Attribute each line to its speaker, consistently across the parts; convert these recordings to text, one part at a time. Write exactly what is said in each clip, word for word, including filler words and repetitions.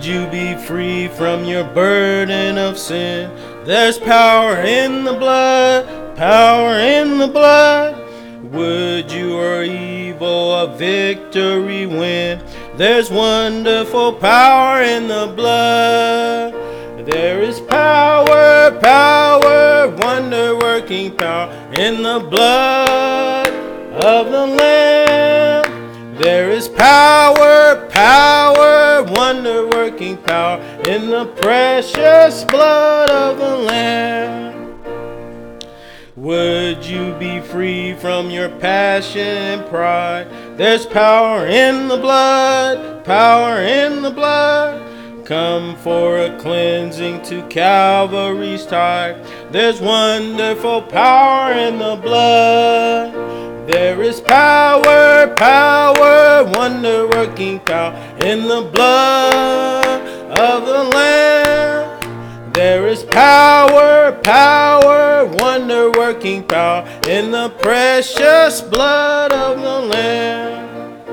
Speaker 1: Would you be free from your burden of sin? There's power in the blood, power in the blood. Would you or evil a victory win? There's wonderful power in the blood. There is power, power, wonder-working power in the blood of the Lamb. There is power, power, wonder-working power in the precious blood of the Lamb. Would you be free from your passion and pride? There's power in the blood, power in the blood. Come for a cleansing to Calvary's tide. There's wonderful power in the blood. There is power, power, wonder-working power in the blood of the Lamb. There is power, power, wonder-working power in the precious blood of the Lamb.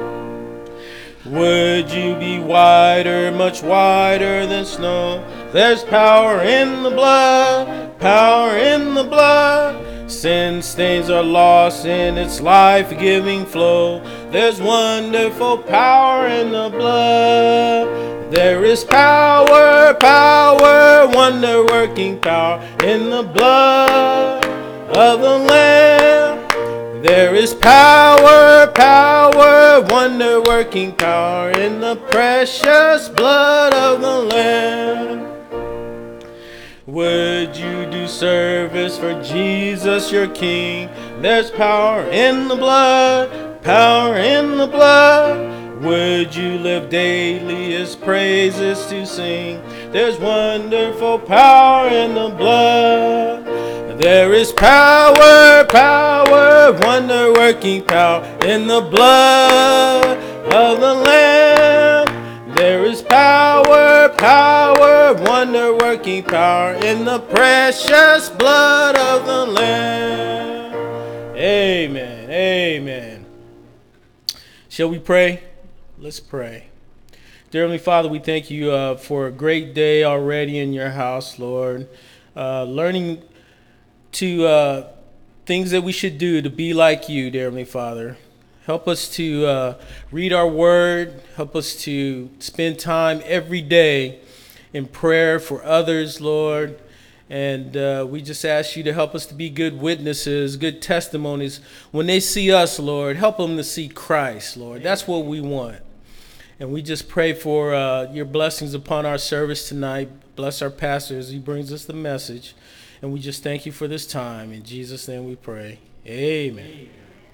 Speaker 1: Would you be whiter, much whiter than snow? There's power in the blood, power in the blood. Sin stains are lost in its life-giving flow. There's wonderful power in the blood. There is power, power, wonder-working power in the blood of the Lamb. There is power, power, wonder-working power in the precious blood of the Lamb. Would you do service for Jesus your King? There's power in the blood, power in the blood. Would you live daily His praises to sing? There's wonderful power in the blood. There is power, power, wonder-working power in the blood of the Lamb. There is power, power, wonder-working power in the precious blood of the Lamb. Amen, amen. Shall we pray? Let's pray. Dear Heavenly Father, we thank you uh, for a great day already in your house, Lord. Uh, learning to uh, things that we should do to be like you, dear Heavenly Father. Help us to uh, read our word. Help us to spend time every day in prayer for others, Lord. And uh, we just ask you to help us to be good witnesses, good testimonies. When they see us, Lord, help them to see Christ, Lord. That's what we want. And we just pray for uh, your blessings upon our service tonight. Bless our pastor as he brings us the message. And we just thank you for this time. In Jesus' name we pray. Amen. Amen.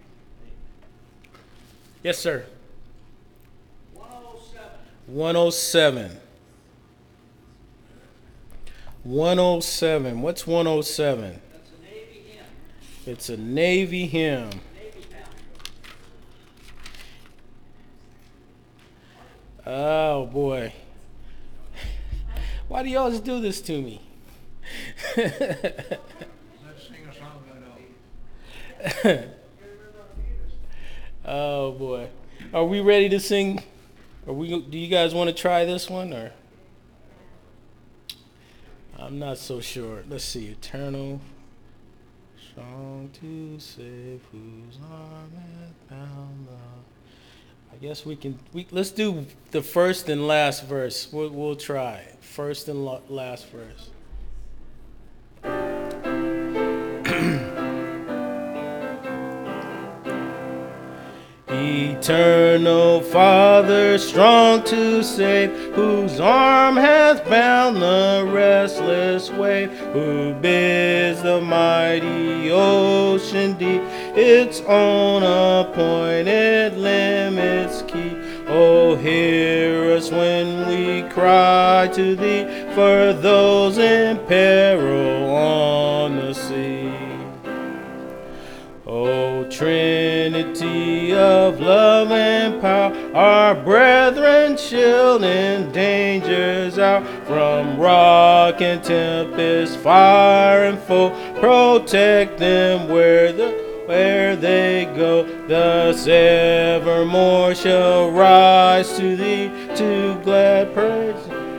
Speaker 1: Yes, sir. one oh seven. one oh seven. one oh seven. What's one oh seven?
Speaker 2: That's a Navy hymn.
Speaker 1: It's a Navy hymn.
Speaker 2: Navy hymn.
Speaker 1: Oh, boy. Why do you always do this to me?
Speaker 2: Let's sing a song I know.
Speaker 1: Oh, boy. Are we ready to sing? Are we? Do you guys want to try this one? Or I'm not so sure. Let's see. Eternal, strong to save, whose arm hath bound love. I guess we can. We let's do the first and last verse. We'll we'll try it. First and lo- last verse. Eternal Father, strong to save, whose arm hath bound the restless wave, who bids the mighty ocean deep its own appointed limits keep. Oh, hear us when we cry to thee, for those in peril on the sea. O Trinity of love and power, our brethren shield in dangers out, from rock and tempest, fire and foe, protect them where the where they go. Thus evermore shall rise to thee to glad praise.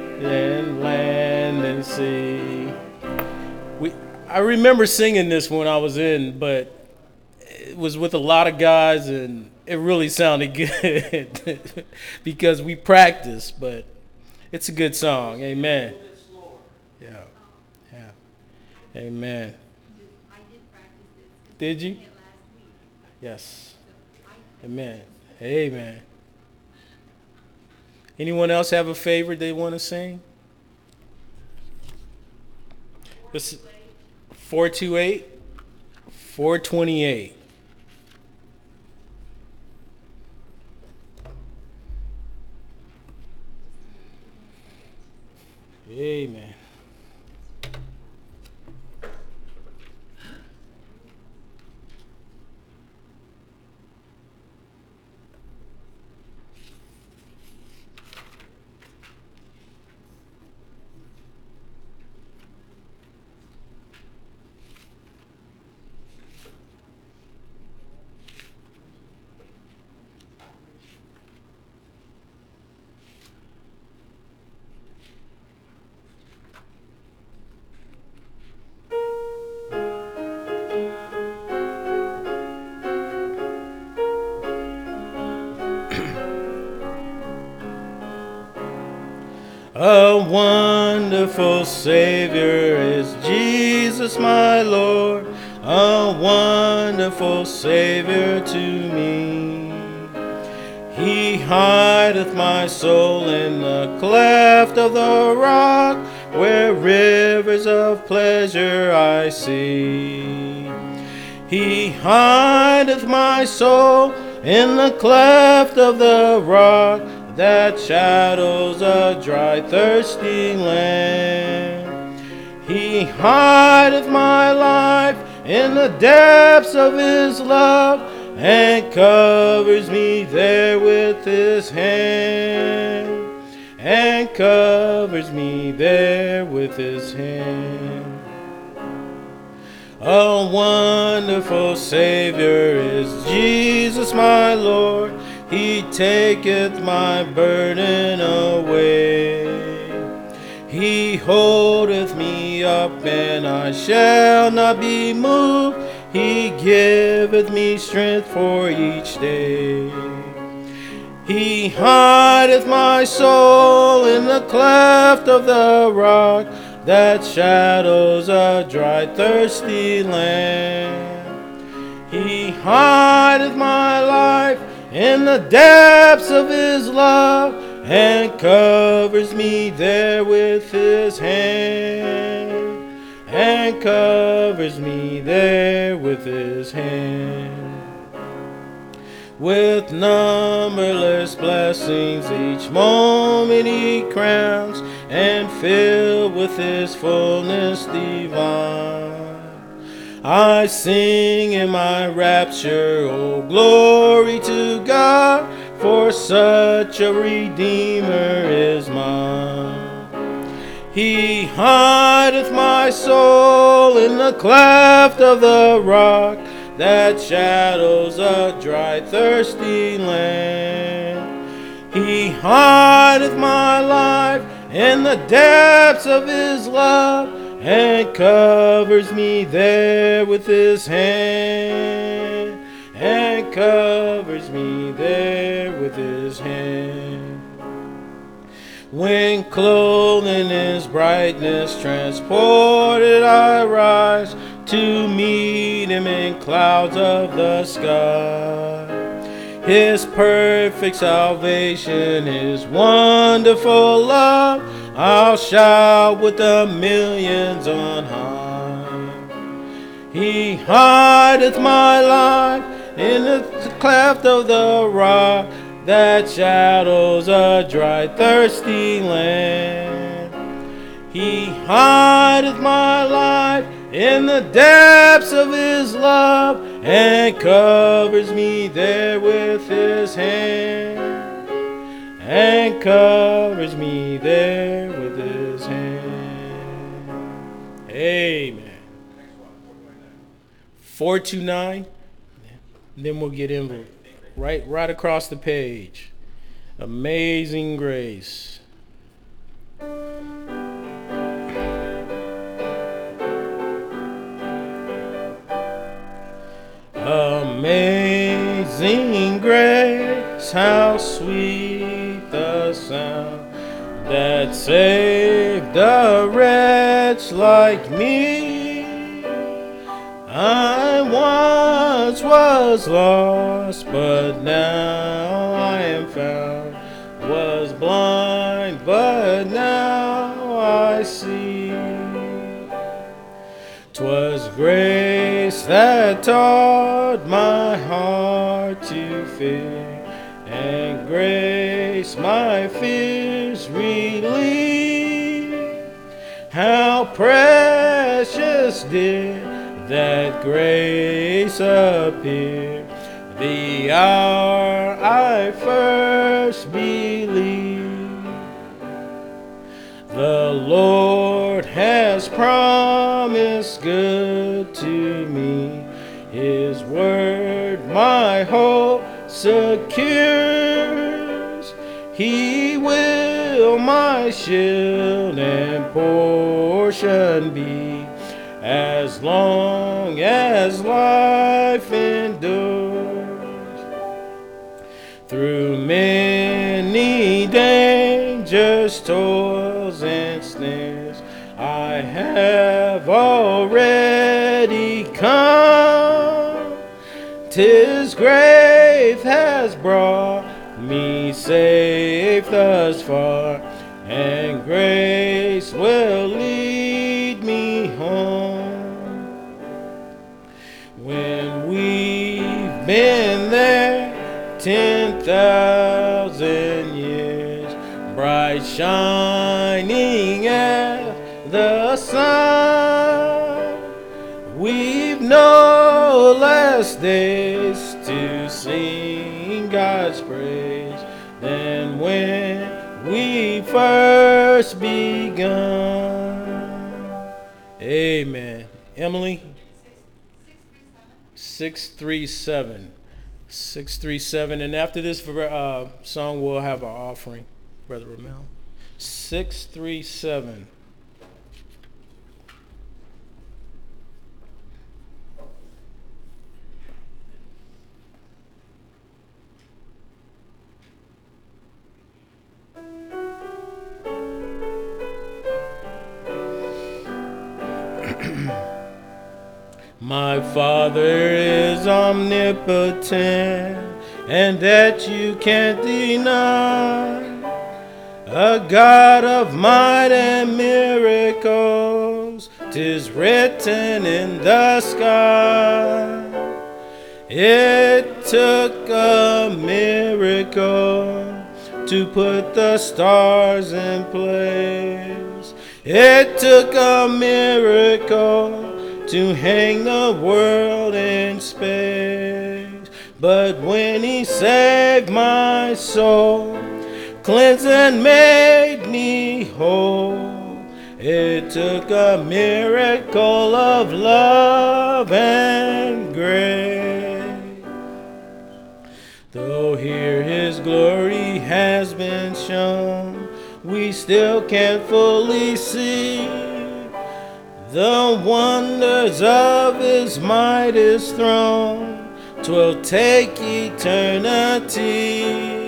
Speaker 1: I see. We, I remember singing this when I was in, but it was with a lot of guys, and it really sounded good because we practiced. But it's a good song. Amen. Yeah. Yeah. Amen. Did you? Yes. Amen. Amen. Anyone else have a favorite they want to sing? This four two eight, four twenty-eight. Amen. A wonderful Savior is Jesus my Lord, a wonderful Savior to me. He hideth my soul in the cleft of the rock, where rivers of pleasure I see. He hideth my soul in the cleft of the rock, that shadows a dry, thirsty land. He hideth my life in the depths of his love, and covers me there with his hand, and covers me there with his hand. A wonderful Savior is Jesus my Lord, he taketh my burden away. He holdeth me up, and I shall not be moved. He giveth me strength for each day. He hideth my soul in the cleft of the rock, that shadows a dry, thirsty land. He hideth my life in the depths of his love, and covers me there with his hand, and covers me there with his hand. With numberless blessings each moment he crowns, and filled with his fullness divine. I sing in my rapture, oh glory to God, for such a Redeemer is mine. He hideth my soul in the cleft of the rock, that shadows a dry, thirsty land. He hideth my life in the depths of his love, and covers me there with his hand, and covers me there with his hand. When clothed in his brightness, transported I rise, to meet him in clouds of the sky. His perfect salvation, his wonderful love, I'll shout with the millions on high. He hideth my life in the cleft of the rock, that shadows a dry, thirsty land. He hideth my life in the depths of his love, and covers me there with his hand, and covers me there with his hand. Amen. four two nine, then we'll get in right, right across the page. Amazing Grace. Amazing grace, how sweet the sound that saved a wretch like me. I once was lost, but now I am found. Was blind, but now I see. 'Twas grace that taught my heart to fear, and grace my fears relieved. How precious did that grace appear the hour I first believed. The Lord has promised good to me. His word my hope secures. He will my shield and portion be, as long as life endures. Through many dangers, toils, and snares, I have already come. 'Tis grace has brought me safe thus far, and grace will lead me home. When we've been there ten thousand years, bright shining as the sun, we've no less days to sing God's praise than when we first begun. Amen. Emily? six three seven. six three seven. And after this uh, song, we'll have our offering, Brother Ramel. six three seven. My Father is omnipotent, and that you can't deny. A God of might and miracles, 'tis written in the sky. It took a miracle to put the stars in place. It took a miracle to hang the world in space. But when he saved my soul, cleansed and made me whole, it took a miracle of love and grace. Though here his glory has been shown, we still can't fully see the wonders of his mightiest throne. 'Twill take eternity.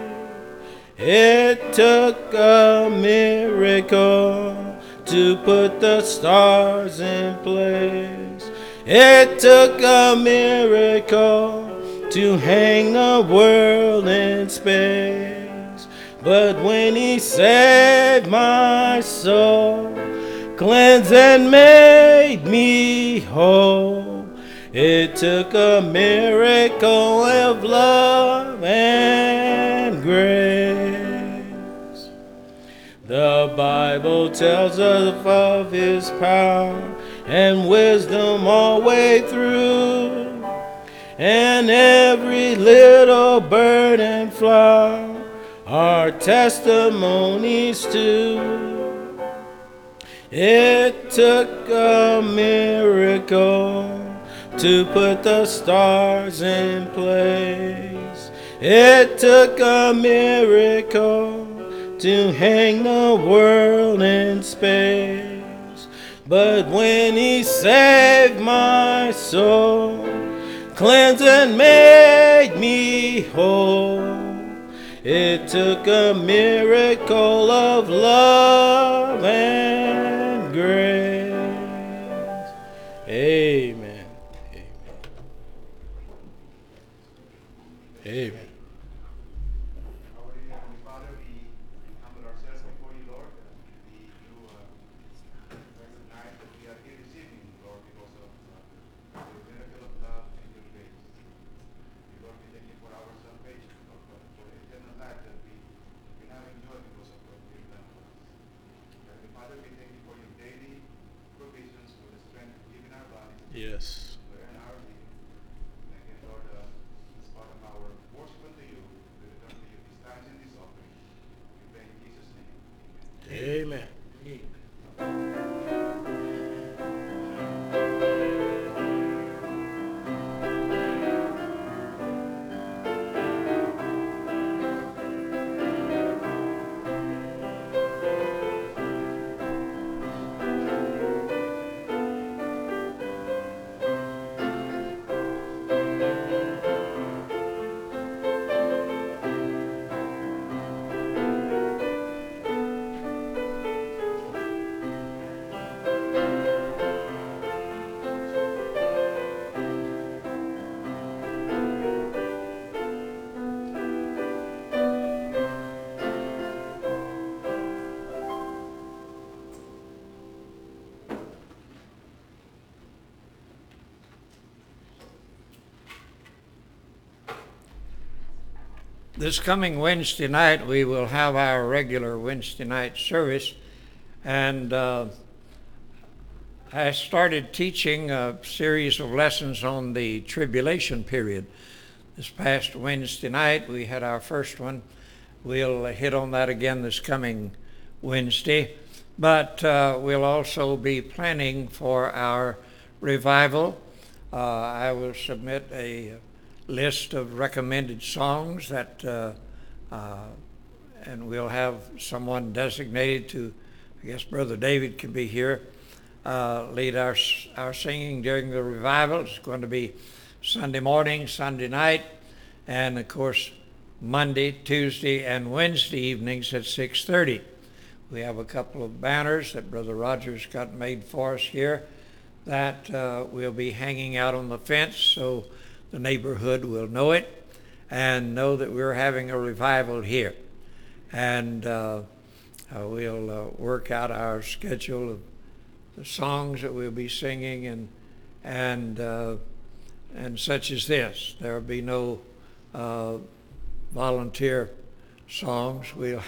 Speaker 1: It took a miracle to put the stars in place. It took a miracle to hang the world in space. But when he saved my soul, cleansed and made me whole, it took a miracle of love and grace. The Bible tells us of his power and wisdom all the way through, and every little bird and flower are testimonies too. It took a miracle to put the stars in place. It took a miracle to hang the world in space. But when he saved my soul, cleansed and made me whole. It took a miracle of love and grace. Amen. Amen. Amen.
Speaker 3: Our dear Heavenly Father, we humble ourselves before you, Lord. We do uh, recognize that we are here this evening, Lord, because of uh, your miracle of love and your grace. Lord, we thank you for our salvation, Lord, for the eternal life that we, we now enjoy because of what you've done for us. Heavenly Father, we thank you for your daily provisions for the strength to live in our bodies.
Speaker 1: Yes.
Speaker 3: To earn our living. And again, Lord, uh, as part of our worship unto you, we return to you these times in this offering. We pray in Jesus' name. Amen.
Speaker 1: Amen.
Speaker 2: This coming Wednesday night, we will have our regular Wednesday night service. And uh, I started teaching a series of lessons on the tribulation period. This past Wednesday night, we had our first one. We'll hit on that again this coming Wednesday. But uh, we'll also be planning for our revival. Uh, I will submit a list of recommended songs that, uh, uh, and we'll have someone designated to, I guess Brother David can be here, uh, lead our our singing during the revival. It's going to be Sunday morning, Sunday night, and of course Monday, Tuesday, and Wednesday evenings at six thirty. We have a couple of banners that Brother Rogers got made for us here that uh, will be hanging out on the fence, so the neighborhood will know it and know that we're having a revival here. And uh, uh, we'll uh, work out our schedule of the songs that we'll be singing and and uh, and such as this. There will be no uh, volunteer songs. We'll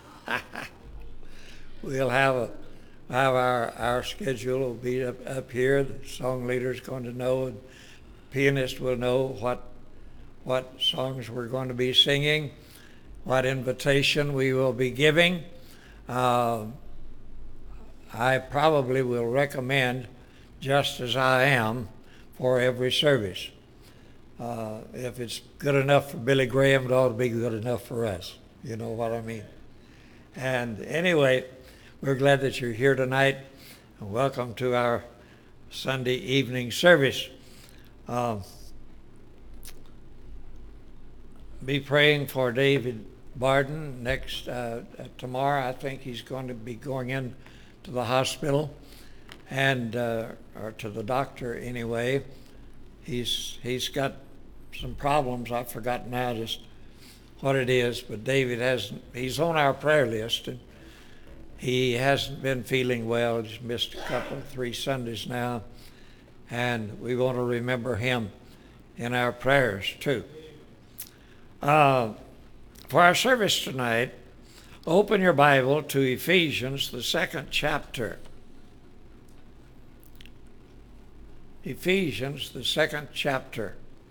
Speaker 2: we'll have a have our our schedule will be up, up here. The song leader's going to know, and pianist will know what what songs we're going to be singing, what invitation we will be giving. Uh, I probably will recommend Just As I Am for every service. Uh, if it's good enough for Billy Graham, it ought to be good enough for us. You know what I mean? And anyway, we're glad that you're here tonight, and welcome to our Sunday evening service. Um, be praying for David Barden next uh, tomorrow. I think he's going to be going in to the hospital and uh, or to the doctor anyway. He's he's got some problems. I've forgotten now just what it is, but David hasn't. He's on our prayer list, and he hasn't been feeling well. He's missed a couple, three Sundays now. And we want to remember him in our prayers too. Uh, for our service tonight, open your Bible to Ephesians, the second chapter. Ephesians, the second chapter.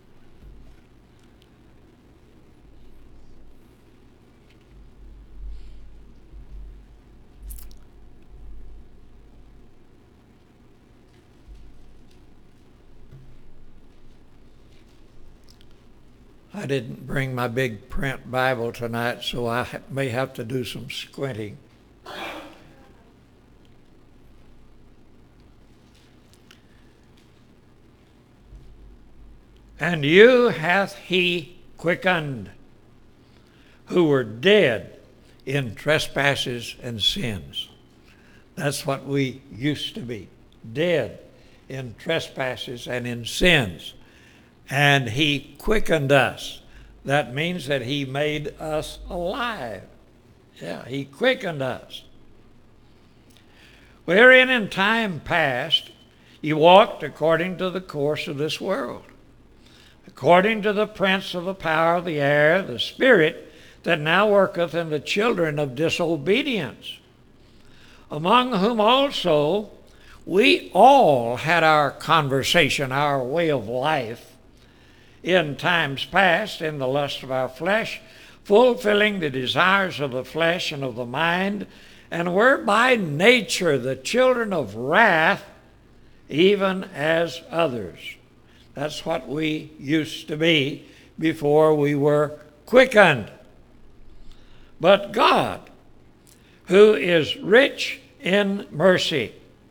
Speaker 2: I didn't bring my big print Bible tonight, so I may have to do some squinting. And you hath he quickened, who were dead in trespasses and sins. That's what we used to be, dead in trespasses and in sins. And he quickened us. That means that he made us alive. Yeah, he quickened us. Wherein in time past you walked according to the course of this world, according to the prince of the power of the air, the spirit that now worketh in the children of disobedience, among whom also we all had our conversation, our way of life, in times past, in the lust of our flesh, fulfilling the desires of the flesh and of the mind, and were by nature the children of wrath, even as others. That's what we used to be before we were quickened. But God, who is rich in mercy,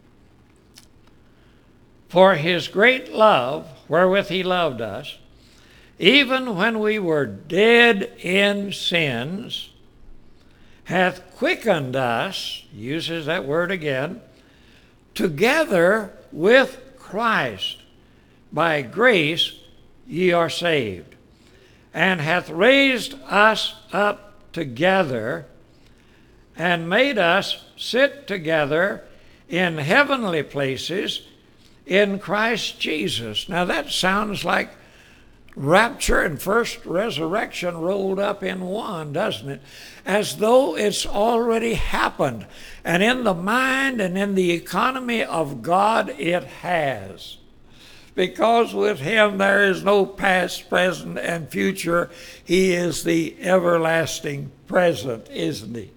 Speaker 2: for his great love wherewith he loved us, even when we were dead in sins, hath quickened us, uses that word again, together with Christ. By grace ye are saved, and hath raised us up together, and made us sit together in heavenly places in Christ Jesus. Now that sounds like rapture and first resurrection rolled up in one, doesn't it? As though it's already happened. And in the mind and in the economy of God, it has. Because with him there is no past, present, and future. He is the everlasting present, isn't he?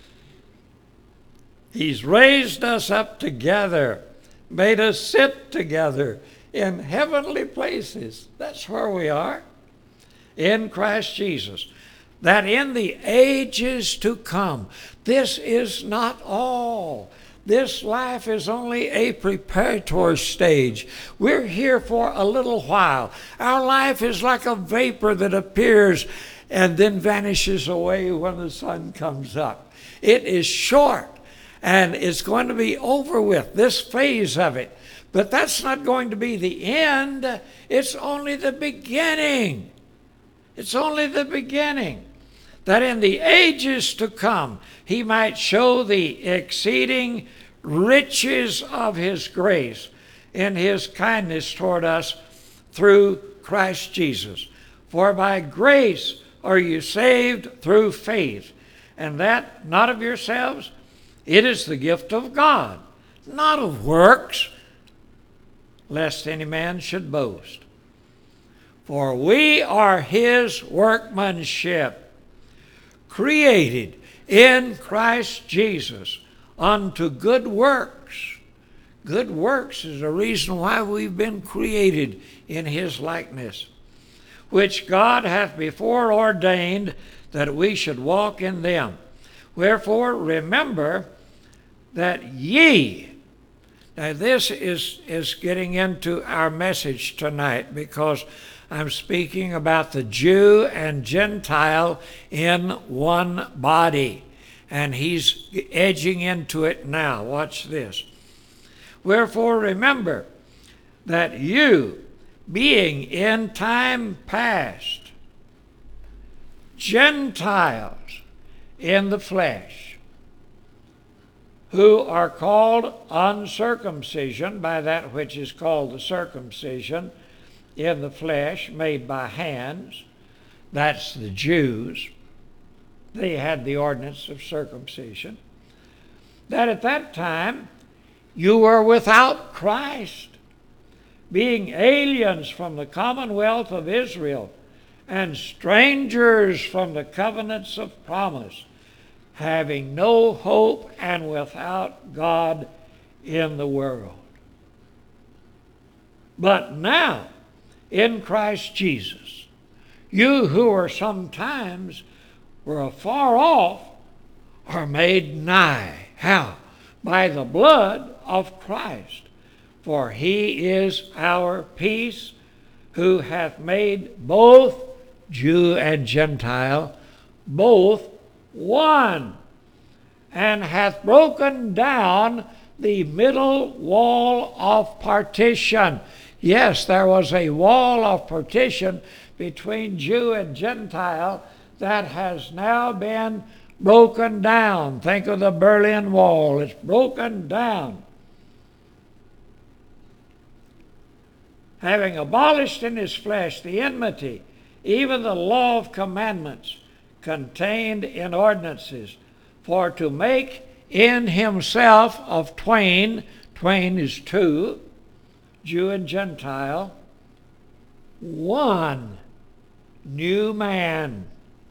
Speaker 2: He's raised us up together, made us sit together in heavenly places. That's where we are, in Christ Jesus. That in the ages to come, this is not all. This life is only a preparatory stage. We're here for a little while. Our life is like a vapor that appears and then vanishes away when the sun comes up. It is short, and it's going to be over with, this phase of it. But that's not going to be the end. It's only the beginning. It's only the beginning. That in the ages to come, he might show the exceeding riches of his grace in his kindness toward us through Christ Jesus. For by grace are you saved through faith, and that not of yourselves, it is the gift of God, not of works, lest any man should boast. For we are his workmanship, created in Christ Jesus unto good works. Good works is a reason why we've been created in his likeness, which God hath before ordained that we should walk in them. Wherefore remember that ye, now this is, is getting into our message tonight, because I'm speaking about the Jew and Gentile in one body. And he's edging into it now. Watch this. Wherefore remember that you, being in time past Gentiles in the flesh, who are called uncircumcision by that which is called the circumcision in the flesh made by hands, that's the Jews. They had the ordinance of circumcision. That at that time you were without Christ, being aliens from the commonwealth of Israel and strangers from the covenants of promise, having no hope and without God in the world. But now, in Christ Jesus, you who were sometimes were afar off are made nigh. How? By the blood of Christ. For he is our peace, who hath made both Jew and Gentile, both one, and hath broken down the middle wall of partition. Yes, there was a wall of partition between Jew and Gentile that has now been broken down. Think of the Berlin Wall. It's broken down. Having abolished in his flesh the enmity, even the law of commandments contained in ordinances, for to make in himself of twain, twain is two, Jew and Gentile, one new man,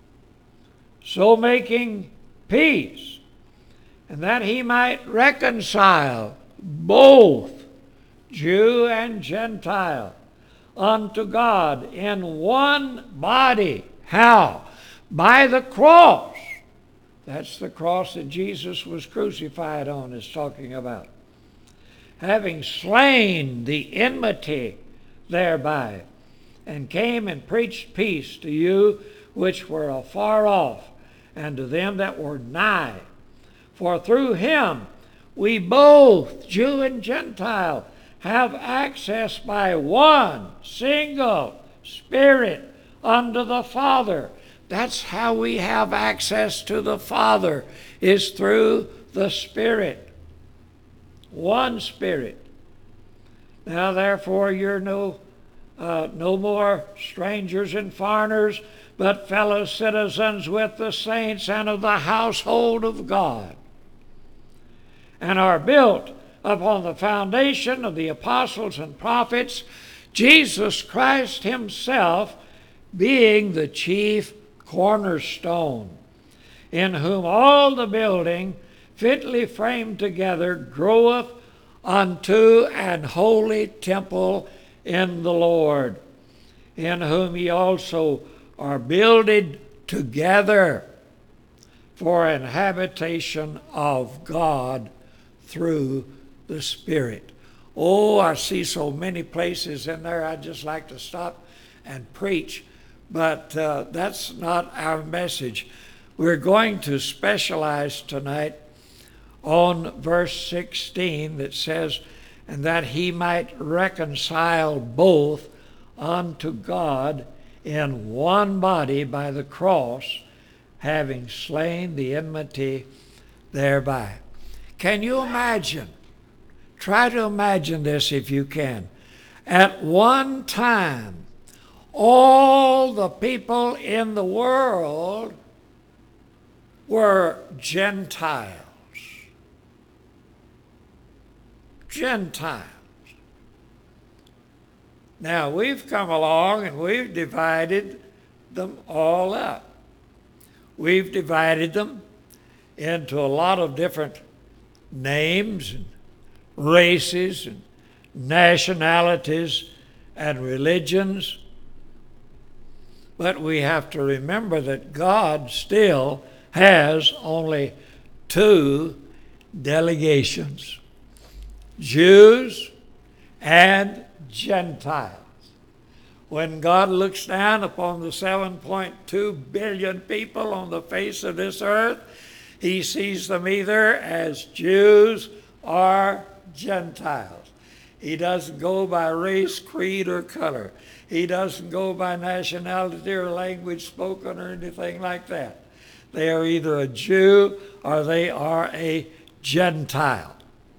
Speaker 2: so making peace, and that he might reconcile both Jew and Gentile unto God in one body. How? By the cross. That's the cross that Jesus was crucified on, is talking about. Having slain the enmity thereby, and came and preached peace to you which were afar off, and to them that were nigh. For through him we both, Jew and Gentile, have access by one single Spirit unto the Father. That's how we have access to the Father, is through the Spirit. One Spirit. Now therefore you're no, uh, no more strangers and foreigners, but fellow citizens with the saints and of the household of God, and are built upon the foundation of the apostles and prophets, Jesus Christ himself being the chief cornerstone, in whom all the building fitly framed together groweth unto an holy temple in the Lord, in whom ye also are builded together for an habitation of God through the Spirit. Oh, I see so many places in there I'd just like to stop and preach, but uh, that's not our message. We're going to specialize tonight on verse sixteen that says, and that he might reconcile both unto God in one body by the cross, having slain the enmity thereby. Can you imagine? Try to imagine this if you can. At one time, all the people in the world were Gentiles. Gentiles. Now, we've come along and we've divided them all up. We've divided them into a lot of different names and races and nationalities and religions. But we have to remember that God still has only two delegations, Jews and Gentiles. When God looks down upon the seven point two billion people on the face of this earth, he sees them either as Jews or Gentiles. He doesn't go by race, creed, or color. He doesn't go by nationality or language spoken or anything like that. They are either a Jew or they are a Gentile.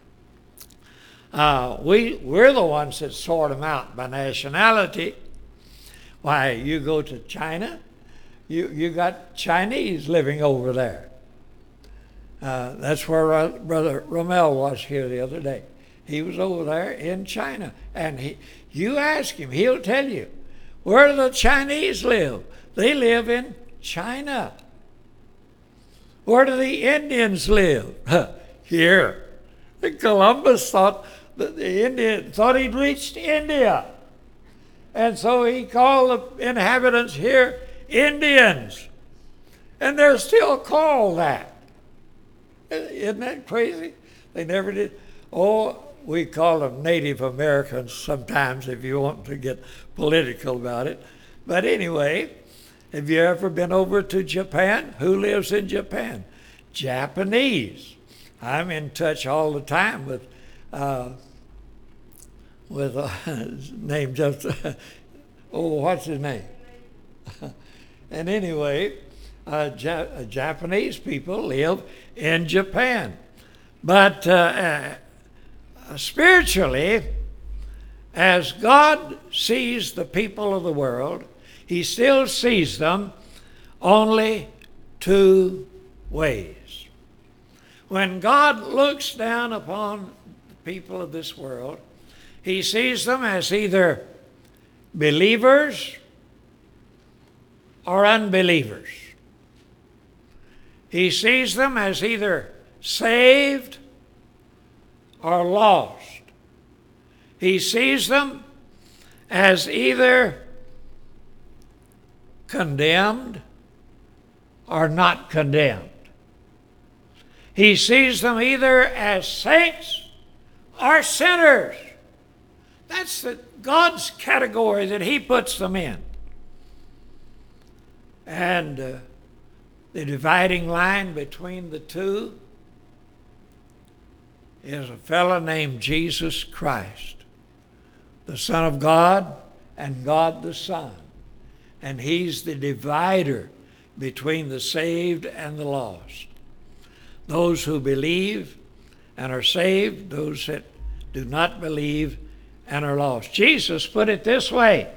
Speaker 2: Uh, we, we're the ones that sort them out by nationality. Why, you go to China, you, you got Chinese living over there. Uh, that's where uh, Brother Rommel was here the other day. He was over there in China. And he, you ask him, he'll tell you, where do the Chinese live? They live in China. Where do the Indians live? Here. And Columbus thought that the Indian thought he'd reached India. And so he called the inhabitants here Indians. And they're still called that. Isn't that crazy? They never did. Oh, we call them Native Americans sometimes if you want to get political about it. But anyway, have you ever been over to Japan? Who lives in Japan? Japanese. I'm in touch all the time with uh, with uh, his name just oh, what's his name? And anyway, uh, ja- uh, Japanese people live in Japan, but uh, uh, spiritually, as God sees the people of the world, He still sees them only two ways. When God looks down upon the people of this world, He sees them as either believers or unbelievers. He sees them as either saved or lost. He sees them as either condemned or not condemned. He sees them either as saints or sinners. That's the, God's category that He puts them in. And uh, the dividing line between the two is a fellow named Jesus Christ, the Son of God and God the Son. And He's the divider between the saved and the lost. Those who believe and are saved, those that do not believe and are lost. Jesus put it this way: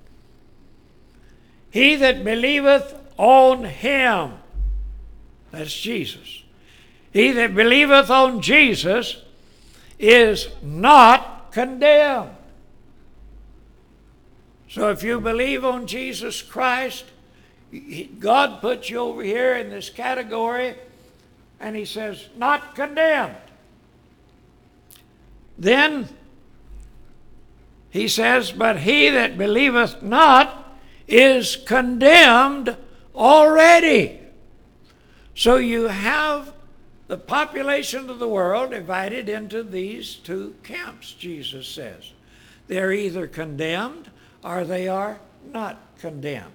Speaker 2: he that believeth on Him, that's Jesus, he that believeth on Jesus is not condemned. So if you believe on Jesus Christ, God puts you over here in this category, and He says, not condemned. Then He says, but he that believeth not is condemned already. So you have the population of the world divided into these two camps, Jesus says. They're either condemned or they are not condemned.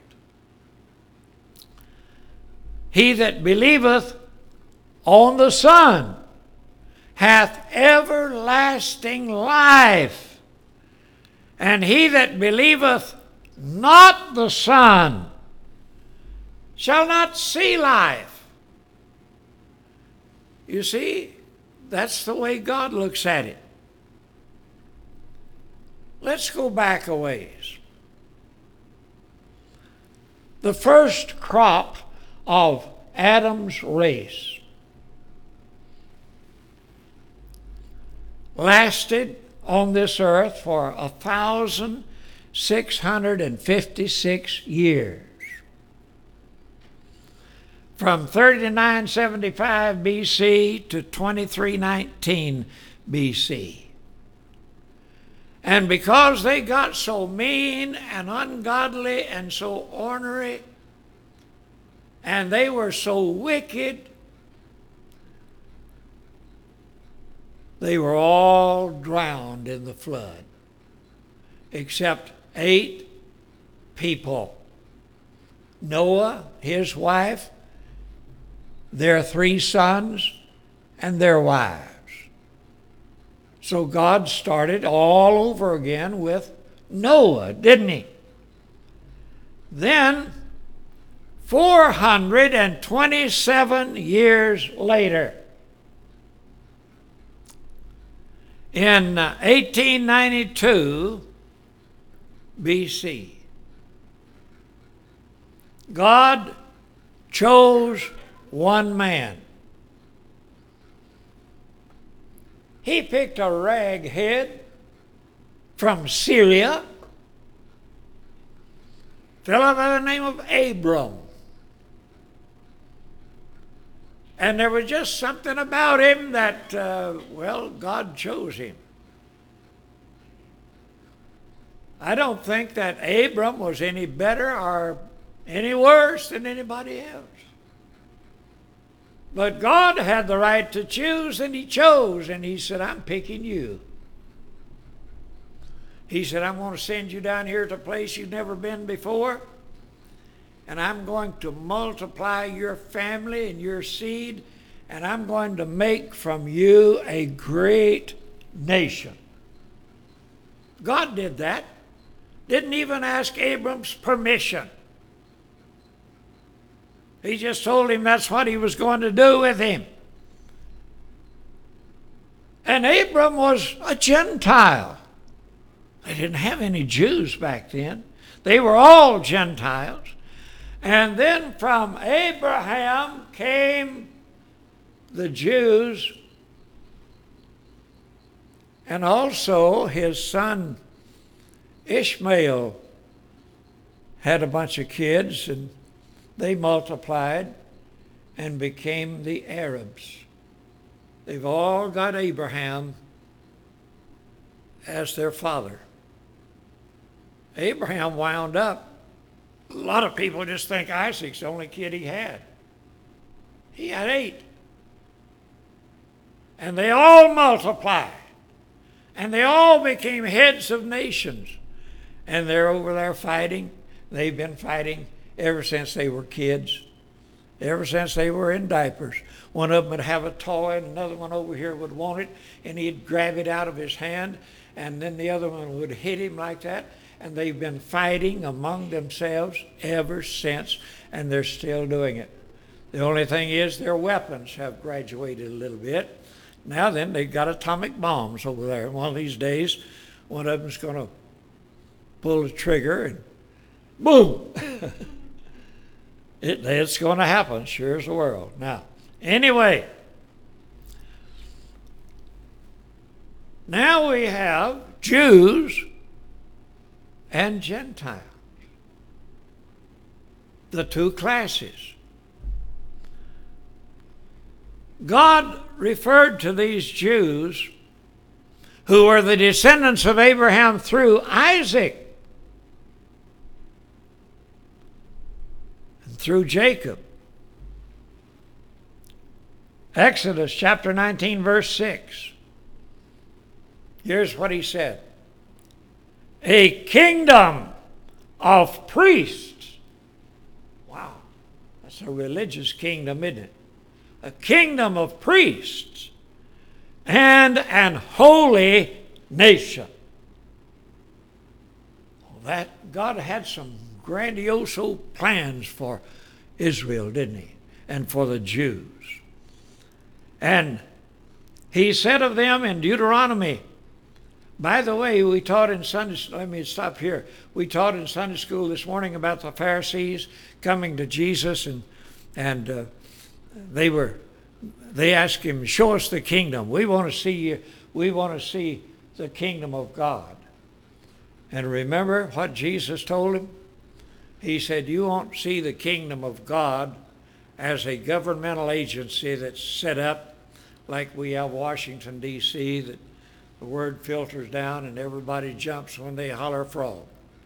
Speaker 2: He that believeth on the Son hath everlasting life, and he that believeth not the Son shall not see life. You see, that's the way God looks at it. Let's go back a ways. The first crop of Adam's race lasted on this earth for a thousand six hundred and fifty-six years. From thirty-nine seventy-five B C to twenty-three nineteen B C. And because they got so mean and ungodly and so ornery, and they were so wicked, they were all drowned in the flood, except eight people. Noah, his wife, their three sons, and their wives. So God started all over again with Noah, didn't He? Then, four hundred twenty-seven years later, in eighteen ninety-two B C, God chose one man. He picked a raghead from Syria, fellow by the name of Abram. And there was just something about him that, uh, well, God chose him. I don't think that Abram was any better or any worse than anybody else. But God had the right to choose, and He chose, and He said, I'm picking you. He said, I'm going to send you down here to a place you've never been before, and I'm going to multiply your family and your seed, and I'm going to make from you a great nation. God did that. Didn't even ask Abram's permission. He just told him that's what he was going to do with him. And Abram was a Gentile. They didn't have any Jews back then. They were all Gentiles. And then from Abraham came the Jews, and also his son Ishmael had a bunch of kids, and they multiplied and became the Arabs. They've all got Abraham as their father. Abraham wound up, a lot of people just think Isaac's the only kid he had. He had eight. And they all multiplied. And they all became heads of nations. And they're over there fighting. They've been fighting ever since they were kids. Ever since they were in diapers. One of them would have a toy, and another one over here would want it, and he'd grab it out of his hand, and then the other one would hit him like that. And they've been fighting among themselves ever since, and they're still doing it. The only thing is their weapons have graduated a little bit. Now then, they've got atomic bombs over there. And one of these days, one of them's going to pull the trigger and boom! it, it's going to happen, sure as the world. Now, anyway, now we have Jews and Gentiles, the two classes. God referred to these Jews who were the descendants of Abraham through Isaac and through Jacob. Exodus chapter nineteen, verse six. Here's what he said. A kingdom of priests. Wow, that's a religious kingdom, isn't it? A kingdom of priests and an holy nation. Well, that God had some grandiose plans for Israel, didn't he? And for the Jews. And he said of them in Deuteronomy, by the way, we taught in Sunday, let me stop here. We taught in Sunday school this morning about the Pharisees coming to Jesus, and and uh, they were, they asked him, show us the kingdom. We want to see you, we want to see the kingdom of God. And remember what Jesus told him? He said, you won't see the kingdom of God as a governmental agency that's set up like we have Washington, D C, that the word filters down and everybody jumps when they holler frog.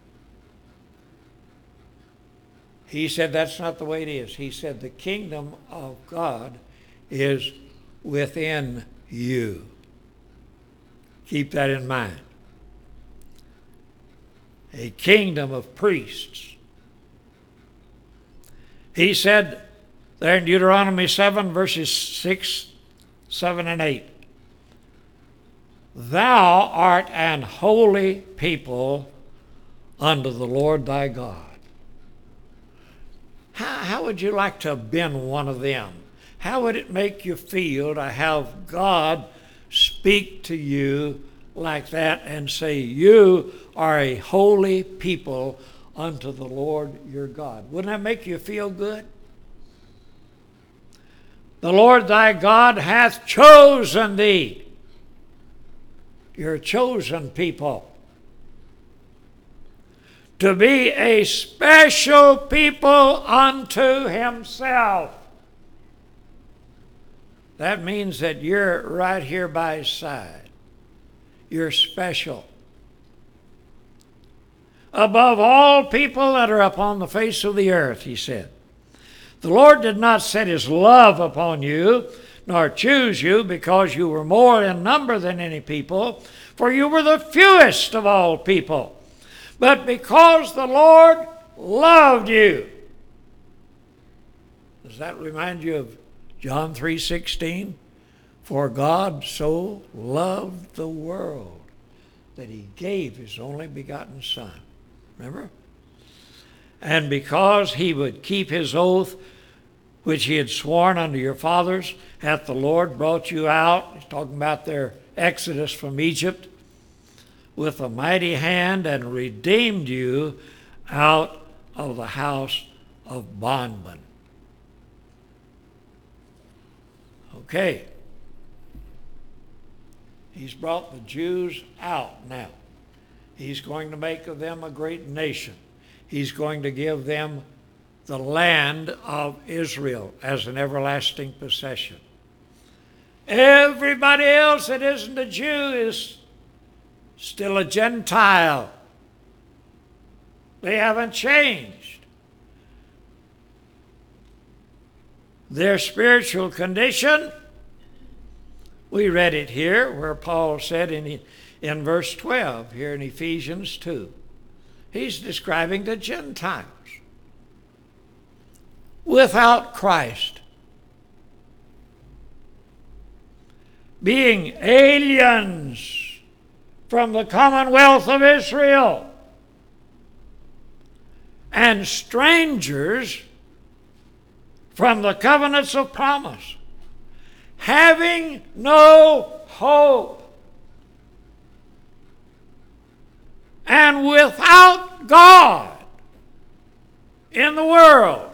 Speaker 2: He said that's not the way it is. He said the kingdom of God is within you. Keep that in mind. A kingdom of priests. He said there in Deuteronomy seven, verses six, seven, and eight, thou art an holy people unto the Lord thy God. How, how would you like to have been one of them? How would it make you feel to have God speak to you like that and say, you are a holy people unto the Lord your God? Wouldn't that make you feel good? The Lord thy God hath chosen thee. You're a chosen people. To be a special people unto himself. That means that you're right here by his side. You're special. Above all people that are upon the face of the earth, he said. The Lord did not set his love upon you, nor choose you because you were more in number than any people, for you were the fewest of all people, but because the Lord loved you. Does that remind you of John three sixteen? For God so loved the world that he gave his only begotten Son. Remember? And because he would keep his oath, which he had sworn unto your fathers, hath the Lord brought you out, he's talking about their exodus from Egypt, with a mighty hand, and redeemed you out of the house of bondmen. Okay. He's brought the Jews out now. He's going to make of them a great nation. He's going to give them the land of Israel as an everlasting possession. Everybody else that isn't a Jew is still a Gentile. They haven't changed. Their spiritual condition, we read it here where Paul said in, in verse twelve here in Ephesians two. He's describing the Gentiles without Christ, being aliens from the commonwealth of Israel and strangers from the covenants of promise, having no hope and without God in the world.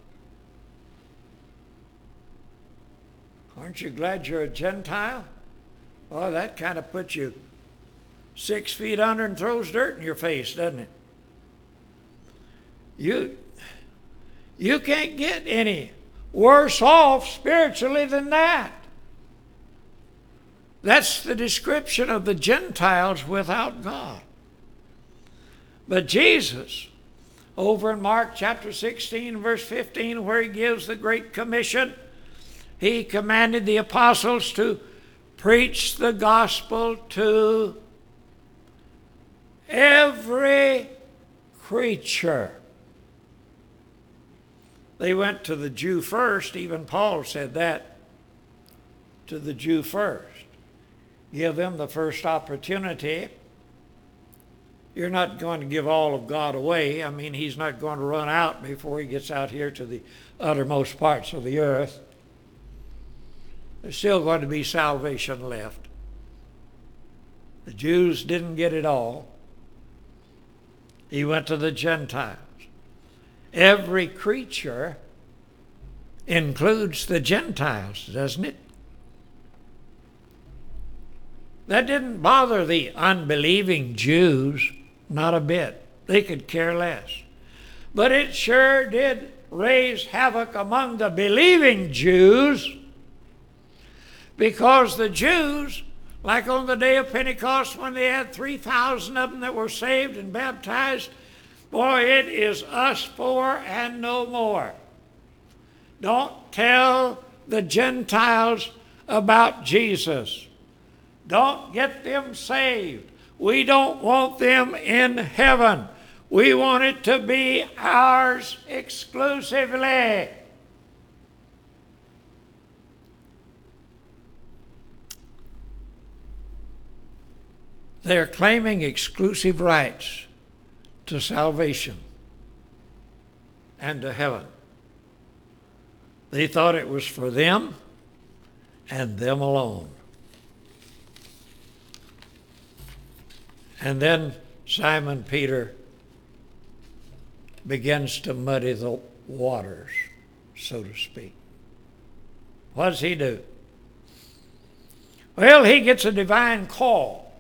Speaker 2: Aren't you glad you're a Gentile? Well, that kind of puts you six feet under and throws dirt in your face, doesn't it? You, you can't get any worse off spiritually than that. That's the description of the Gentiles without God. But Jesus, over in Mark chapter sixteen, verse fifteen, where he gives the Great Commission, he commanded the apostles to preach the gospel to every creature. They went to the Jew first. Even Paul said that, to the Jew first. Give them the first opportunity. You're not going to give all of God away. I mean, he's not going to run out before he gets out here to the uttermost parts of the earth. There's still going to be salvation left. The Jews didn't get it all. He went to the Gentiles. Every creature includes the Gentiles, doesn't it? That didn't bother the unbelieving Jews, not a bit. They could care less. But it sure did raise havoc among the believing Jews, because the Jews, like on the day of Pentecost when they had three thousand of them that were saved and baptized, boy, it is us four and no more. Don't tell the Gentiles about Jesus. Don't get them saved. We don't want them in heaven. We want it to be ours exclusively. They're claiming exclusive rights to salvation and to heaven. They thought it was for them and them alone. And then Simon Peter begins to muddy the waters, so to speak. What does he do? Well, he gets a divine call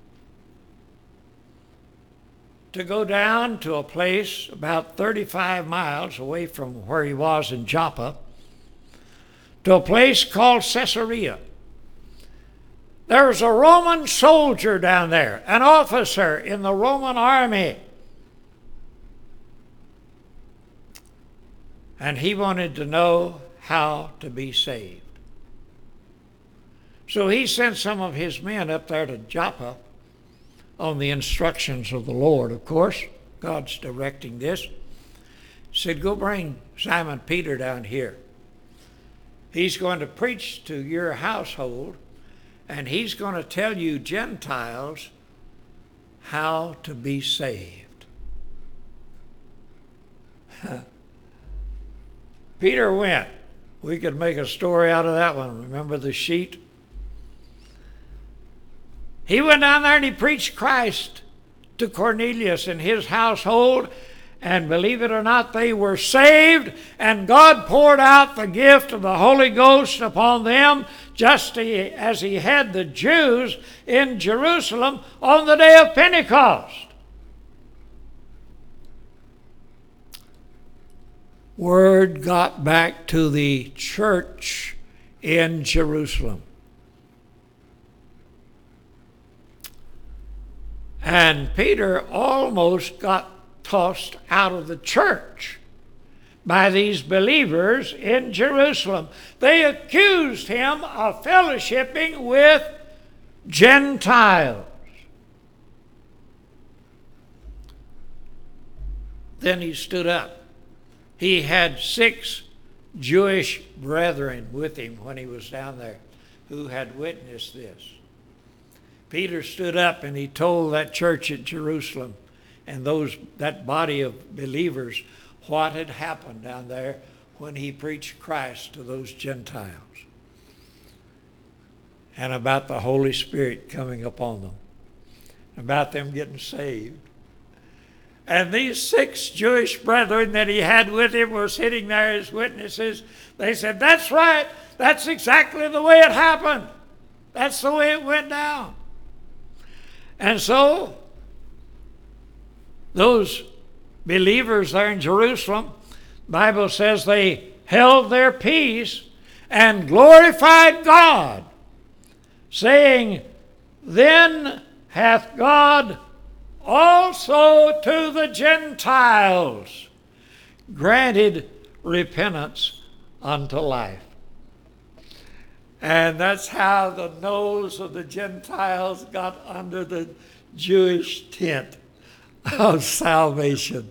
Speaker 2: to go down to a place about thirty-five miles away from where he was in Joppa, to a place called Caesarea. There was a Roman soldier down there, an officer in the Roman army. And he wanted to know how to be saved. So he sent some of his men up there to Joppa on the instructions of the Lord, of course. God's directing this. He said, go bring Simon Peter down here. He's going to preach to your household, and he's going to tell you Gentiles how to be saved. Peter went. We could make a story out of that one. Remember the sheet? He went down there and he preached Christ to Cornelius and his household, and believe it or not, they were saved, and God poured out the gift of the Holy Ghost upon them just as he had the Jews in Jerusalem on the day of Pentecost. Word got back to the church in Jerusalem. And Peter almost got tossed out of the church by these believers in Jerusalem. They accused him of fellowshipping with Gentiles. Then he stood up. He had six Jewish brethren with him when he was down there who had witnessed this. Peter stood up and he told that church at Jerusalem and those that body of believers what had happened down there when he preached Christ to those Gentiles, and about the Holy Spirit coming upon them, about them getting saved. And these six Jewish brethren that he had with him were sitting there as witnesses. They said, that's right. That's exactly the way it happened. That's the way it went down. And so, those believers there in Jerusalem, the Bible says they held their peace and glorified God, saying, then hath God also to the Gentiles granted repentance unto life. And that's how the nose of the Gentiles got under the Jewish tent of salvation.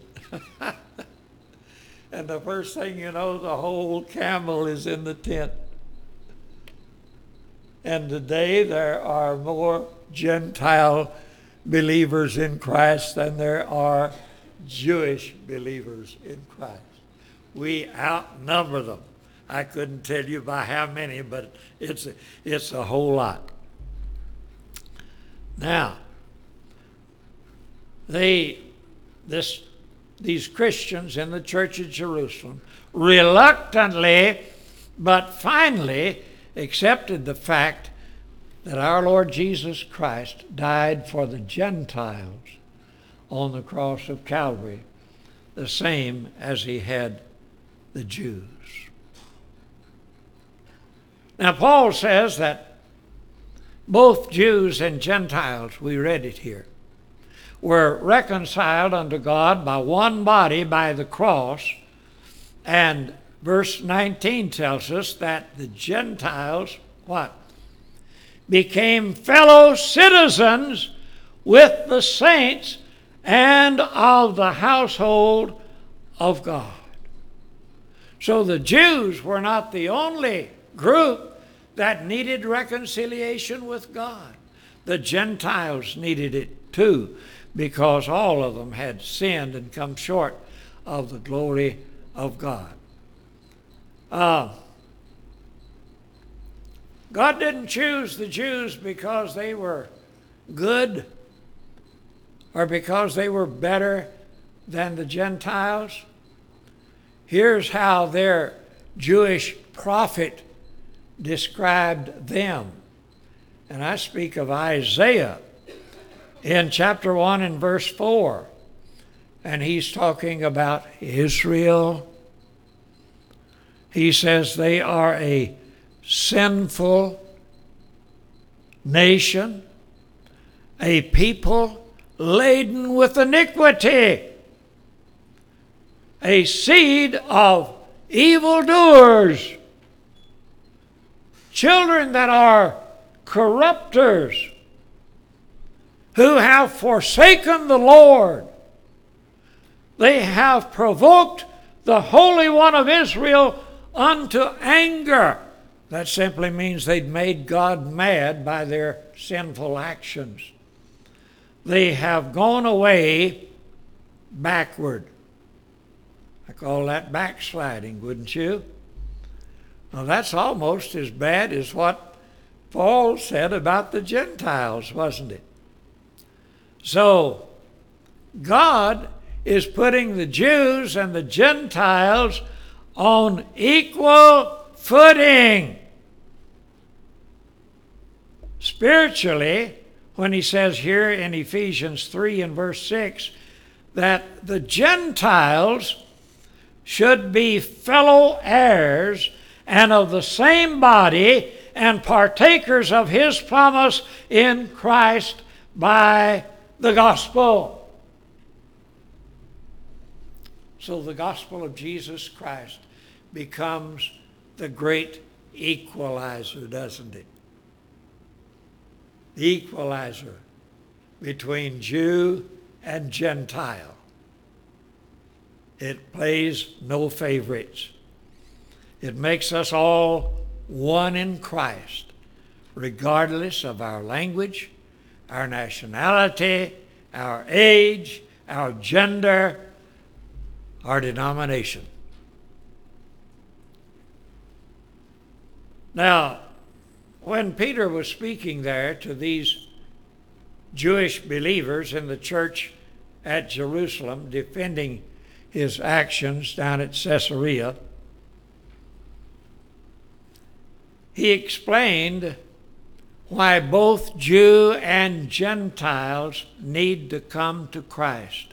Speaker 2: And the first thing you know, the whole camel is in the tent. And today there are more Gentile believers in Christ than there are Jewish believers in Christ. We outnumber them. I couldn't tell you by how many, but it's a, it's a whole lot. Now, they, this, these Christians in the church of Jerusalem reluctantly but finally accepted the fact that our Lord Jesus Christ died for the Gentiles on the cross of Calvary, the same as he had the Jews. Now, Paul says that both Jews and Gentiles, we read it here, were reconciled unto God by one body by the cross. And verse nineteen tells us that the Gentiles, what? Became fellow citizens with the saints and of the household of God. So the Jews were not the only group that needed reconciliation with God. The Gentiles needed it too, because all of them had sinned and come short of the glory of God. Uh, God didn't choose the Jews because they were good or because they were better than the Gentiles. Here's how their Jewish prophet described them. And I speak of Isaiah in chapter one and verse four. And he's talking about Israel. He says they are a sinful nation, a people laden with iniquity, a seed of evildoers, children that are corrupters, who have forsaken the Lord. They have provoked the Holy One of Israel unto anger. That simply means they'd made God mad by their sinful actions. They have gone away backward. I call that backsliding, wouldn't you? Well, that's almost as bad as what Paul said about the Gentiles, wasn't it? So, God is putting the Jews and the Gentiles on equal footing. Spiritually, when he says here in Ephesians three and verse six that the Gentiles should be fellow heirs and of the same body and partakers of his promise in Christ by the gospel. So the gospel of Jesus Christ becomes the great equalizer, doesn't it? The equalizer between Jew and Gentile. It plays no favorites. It makes us all one in Christ, regardless of our language, our nationality, our age, our gender, our denomination. Now, when Peter was speaking there to these Jewish believers in the church at Jerusalem, defending his actions down at Caesarea, he explained why both Jew and Gentiles need to come to Christ.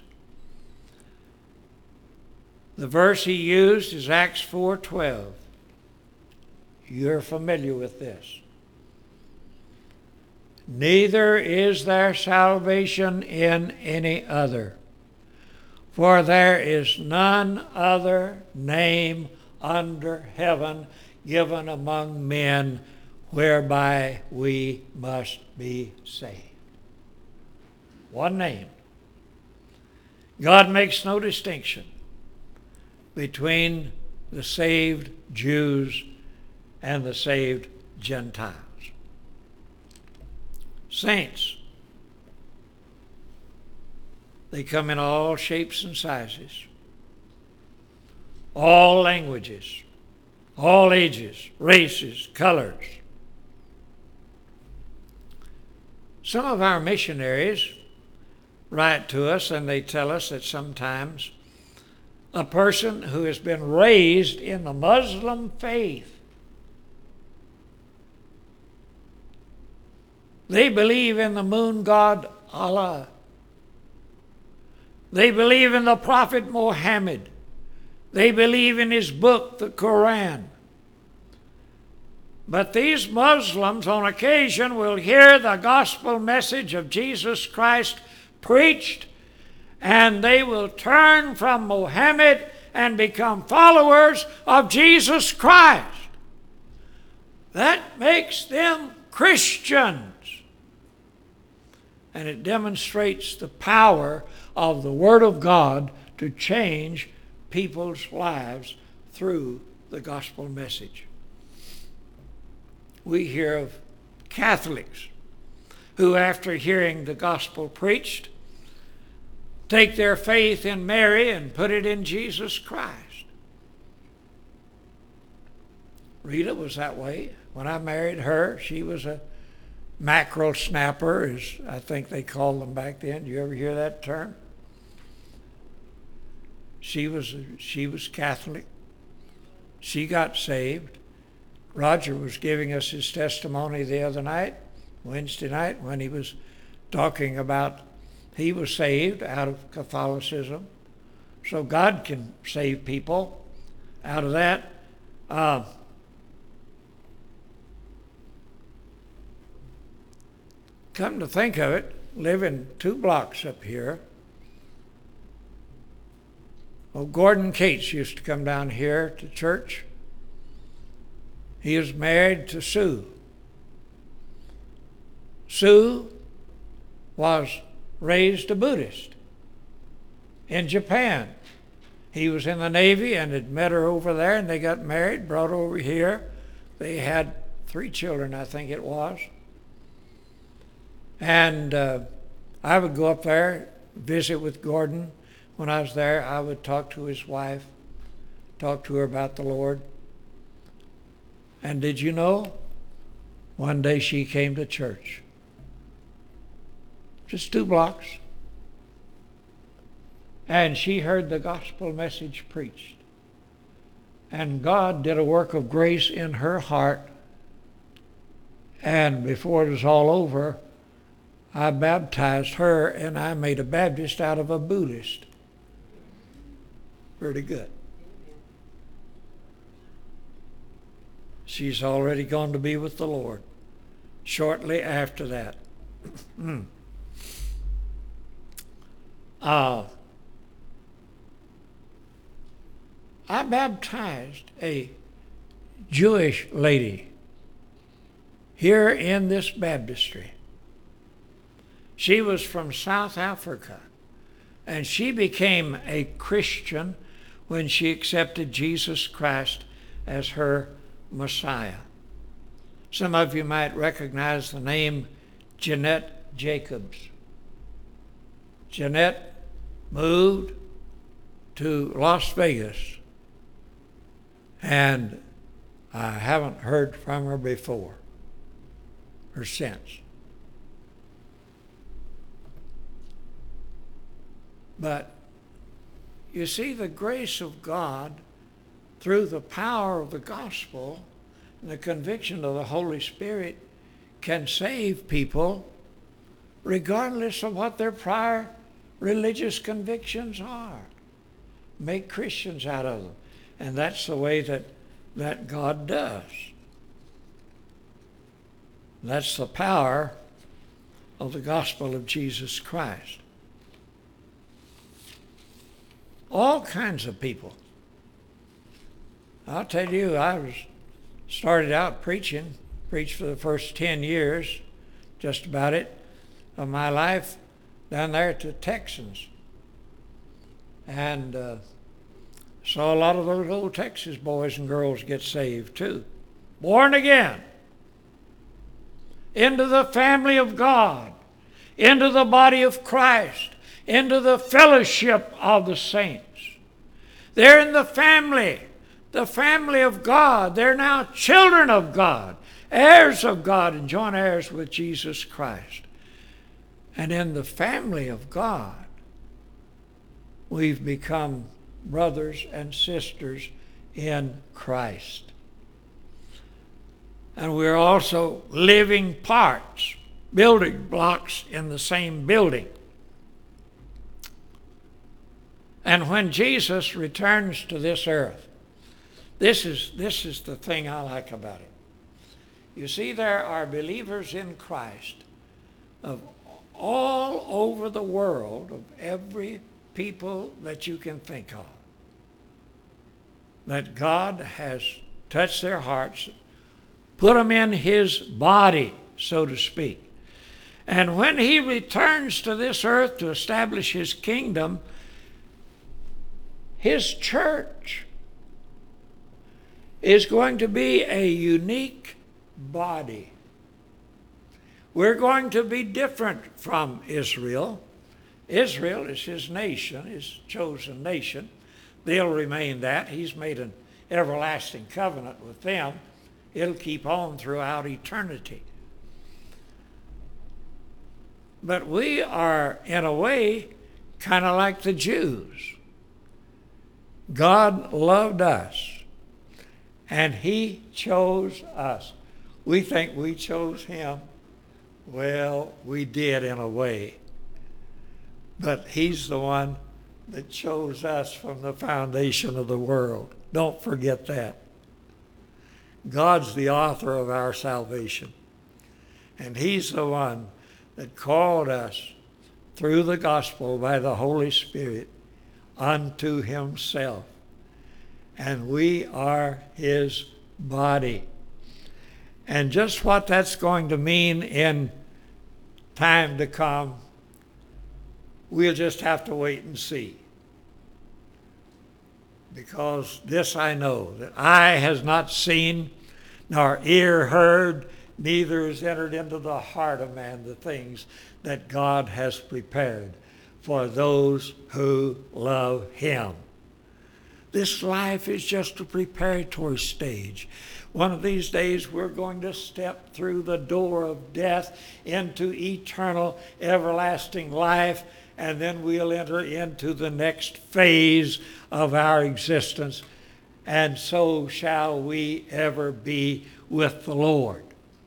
Speaker 2: The verse he used is Acts four twelve. You're familiar with this. Neither is there salvation in any other, for there is none other name under heaven given among men whereby we must be saved. One name. God makes no distinction between the saved Jews and the saved Gentiles. Saints, they come in all shapes and sizes, all languages, all ages, races, colors. Some of our missionaries write to us and they tell us that sometimes a person who has been raised in the Muslim faith, they believe in the moon god Allah. They believe in the Prophet Muhammad. They believe in his book, the Quran. But these Muslims on occasion will hear the gospel message of Jesus Christ preached, and they will turn from Muhammad and become followers of Jesus Christ. That makes them Christians. And it demonstrates the power of the Word of God to change people's lives through the gospel message. We hear of Catholics who, after hearing the gospel preached, take their faith in Mary and put it in Jesus Christ. Rita was that way. When I married her, she was a mackerel snapper, as I think they called them back then. Do you ever hear that term? She was she was Catholic. She got saved. Roger was giving us his testimony the other night, Wednesday night, when he was talking about he was saved out of Catholicism. So God can save people out of that. Uh, come to think of it, living two blocks up here, well, Gordon Cates used to come down here to church. He was married to Sue. Sue was raised a Buddhist in Japan. He was in the Navy and had met her over there, and they got married, brought over here. They had three children, I think it was. And uh, I would go up there, visit with Gordon. When I was there, I would talk to his wife, talk to her about the Lord. And did you know? One day she came to church. Just two blocks. And she heard the gospel message preached. And God did a work of grace in her heart. And before it was all over, I baptized her, and I made a Baptist out of a Buddhist. Pretty good. She's already gone to be with the Lord shortly after that. uh, I baptized a Jewish lady here in this baptistry. She was from South Africa, and she became a Christian when she accepted Jesus Christ as her Messiah. Some of you might recognize the name Jeanette Jacobs. Jeanette moved to Las Vegas, and I haven't heard from her before or since. But you see, the grace of God through the power of the gospel and the conviction of the Holy Spirit can save people regardless of what their prior religious convictions are. Make Christians out of them. And that's the way that, that God does. That's the power of the gospel of Jesus Christ. All kinds of people. I'll tell you, I was started out preaching, preached for the first ten years, just about it, of my life down there to Texans. And uh, saw a lot of those old Texas boys and girls get saved too. Born again. Into the family of God. Into the body of Christ. Into the fellowship of the saints. They're in the family. The family of God. They're now children of God, heirs of God, and joint heirs with Jesus Christ. And in the family of God, we've become brothers and sisters in Christ. And we're also living parts, building blocks in the same building. And when Jesus returns to this earth, This is, this is the thing I like about it. You see, there are believers in Christ of all over the world, of every people that you can think of, that God has touched their hearts, put them in His body, so to speak. And when He returns to this earth to establish His kingdom, His church is going to be a unique body. We're going to be different from Israel. Israel is His nation, His chosen nation. They'll remain that. He's made an everlasting covenant with them. It'll keep on throughout eternity. But we are, in a way, kind of like the Jews. God loved us. And He chose us. We think we chose Him. Well, we did in a way. But He's the one that chose us from the foundation of the world. Don't forget that. God's the author of our salvation. And He's the one that called us through the gospel by the Holy Spirit unto Himself. And we are His body. And just what that's going to mean in time to come. We'll just have to wait and see. Because this I know, that eye has not seen, nor ear heard, neither has entered into the heart of man the things that God has prepared for those who love him. This life is just a preparatory stage. One of these days we're going to step through the door of death into eternal, everlasting life, and then we'll enter into the next phase of our existence, and so shall we ever be with the Lord.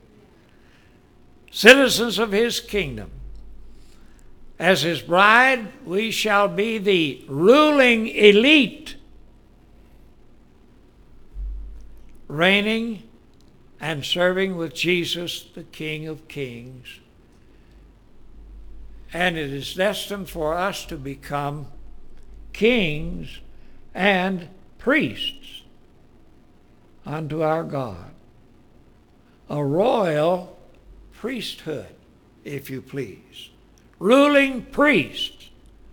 Speaker 2: Citizens of his kingdom. As his bride, we shall be the ruling elite, reigning and serving with Jesus, the King of Kings. And it is destined for us to become kings and priests unto our God. A royal priesthood, if you please. Ruling priests.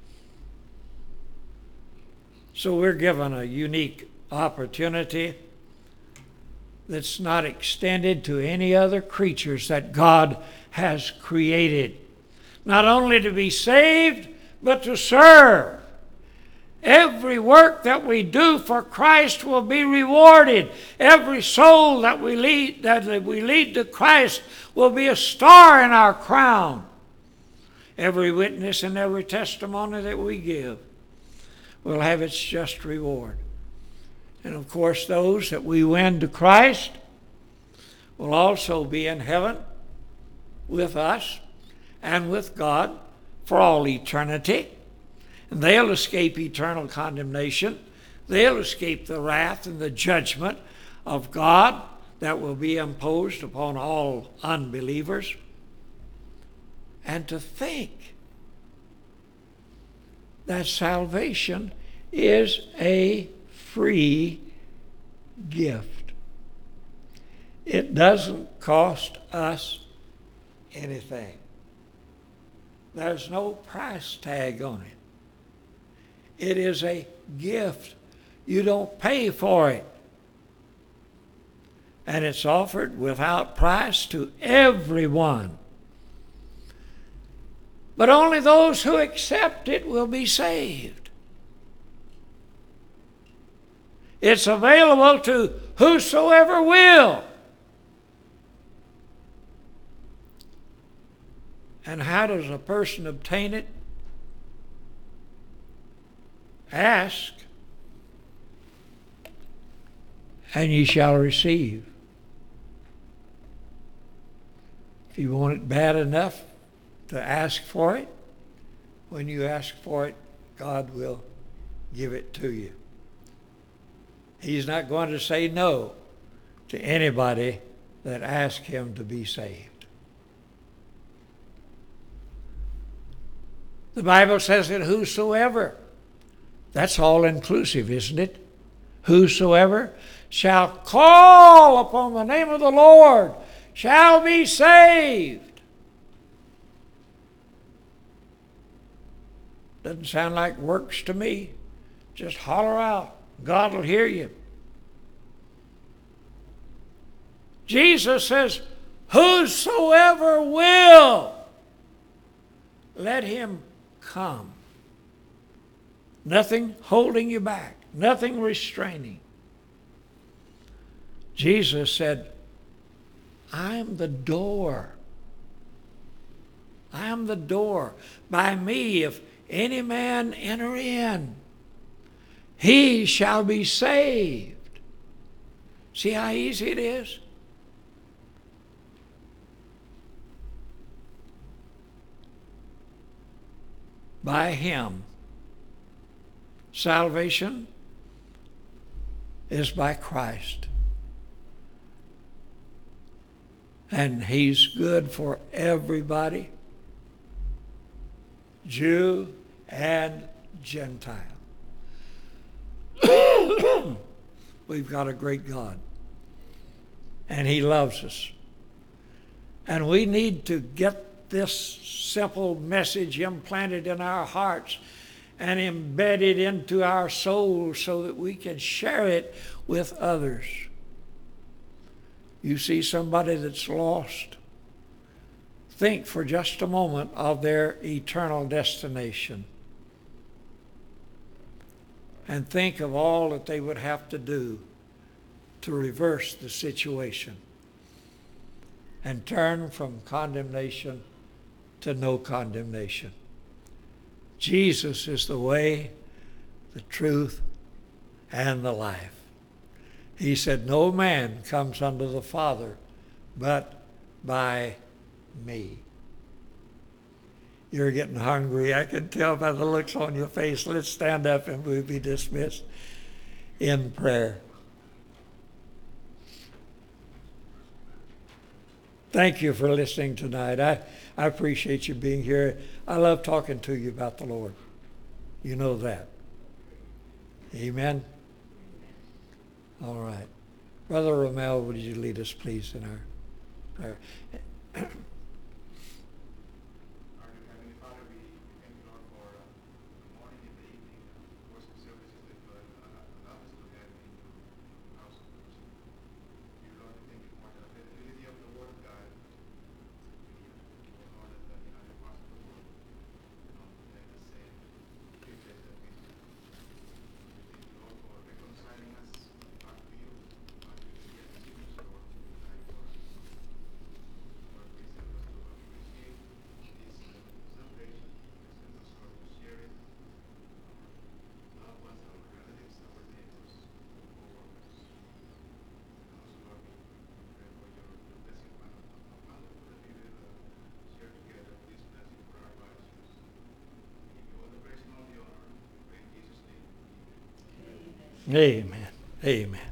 Speaker 2: So we're given a unique opportunity that's not extended to any other creatures that God has created. Not only to be saved, but to serve. Every work that we do for Christ will be rewarded. Every soul that we lead, that we lead to Christ will be a star in our crown. Every witness and every testimony that we give will have its just reward. And of course, those that we win to Christ will also be in heaven with us and with God for all eternity. And they'll escape eternal condemnation. They'll escape the wrath and the judgment of God that will be imposed upon all unbelievers. And to think that salvation is a free gift. It doesn't cost us anything. There's no price tag on it. It is a gift. You don't pay for it. And it's offered without price to everyone. But only those who accept it will be saved. It's available to whosoever will. And how does a person obtain it? Ask, and ye shall receive. If you want it bad enough to ask for it, when you ask for it, God will give it to you. He's not going to say no to anybody that asks him to be saved. The Bible says that whosoever, that's all inclusive, isn't it? Whosoever shall call upon the name of the Lord shall be saved. Doesn't sound like works to me. Just holler out. God will hear you. Jesus says, whosoever will, let him come. Nothing holding you back. Nothing restraining. Jesus said, I am the door. I am the door. By me, if any man enter in, he shall be saved. See how easy it is? By him. Salvation is by Christ. And he's good for everybody, Jew and Gentile. We've got a great God. And he loves us. And we need to get this simple message implanted in our hearts and embedded into our souls so that we can share it with others. You see somebody that's lost, think for just a moment of their eternal destination. And think of all that they would have to do to reverse the situation and turn from condemnation to no condemnation. Jesus is the way, the truth, and the life. He said, no man comes unto the Father but by me. You're getting hungry. I can tell by the looks on your face. Let's stand up and we'll be dismissed in prayer. Thank you for listening tonight. I, I appreciate you being here. I love talking to you about the Lord. You know that. Amen. All right. Brother Romel, would you lead us, please, in our prayer?
Speaker 3: Our Heavenly Father, we thank you, Lord, for uh, the morning and the evening uh, worship services that you have uh, allowed us to have in the house of worship. Dear Lord, we thank you for the availability of the Word of God. We, uh, Lord, that uh, in other parts of the world, um, let us say, privilege that we do. We thank you, Lord, for reconciling us back to you, back to the sinners, Lord, who died for us. Lord, please help us to appreciate this uh, celebration. Please help us, Lord, to share it with our loved ones, our relatives, our neighbors, co-workers. And also, Lord, we pray for your blessing upon upon us, that we will uh, share together this blessing for our lives. We give you all the praise and all the honor. We pray in Jesus' name. Amen.
Speaker 2: Amen. Amen.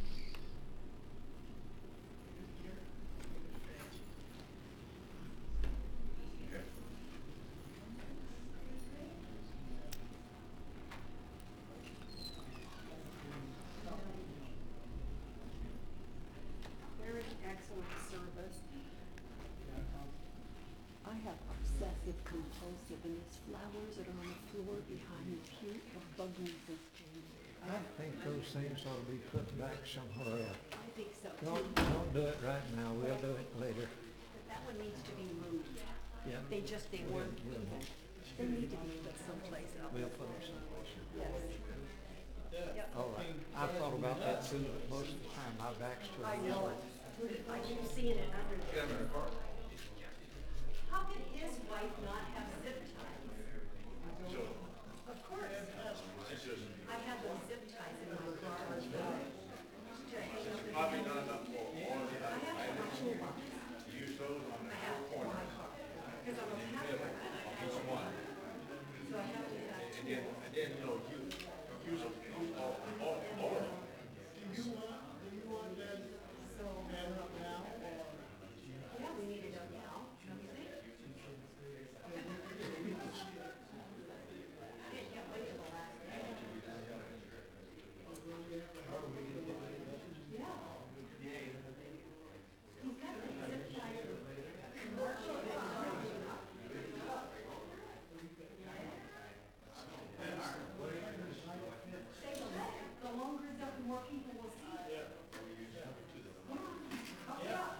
Speaker 4: Very excellent service. I have obsessive compulsive, and there's flowers that are on the floor behind the pew have bug me since January.
Speaker 2: I think those things ought to be put back somewhere else.
Speaker 4: I think so.
Speaker 2: Don't, don't do it right now. We'll do it later.
Speaker 4: But that one needs to be moved.
Speaker 2: Yeah.
Speaker 4: They just, they weren't even, they need to be put someplace else.
Speaker 2: We'll put them someplace.
Speaker 4: Yes. Yep.
Speaker 2: All right. I've thought about that too, but most of the time my back's to
Speaker 4: I
Speaker 2: the
Speaker 4: know
Speaker 2: wall.
Speaker 4: it. I keep seeing it under there. How could his wife not have zip ties? Of course. I have those zip ties in my car. To hang up the I have to have my toolbox. I have to in my car. Because I'm a pastor. So I have to have. And then, and then, you know, you, you all, all, all of them. Do you want, do you want that stand up now, or? Yeah, we need it up now, don't you think? Yeah, can't wait till the last day. Yeah. He's got the zip tie commercial. The longer it's up, the more people will see it. Yeah.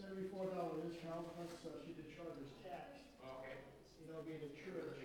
Speaker 5: seventy-four dollar discount, plus uh, she did charge us tax.
Speaker 3: Okay.
Speaker 5: You know, being a church.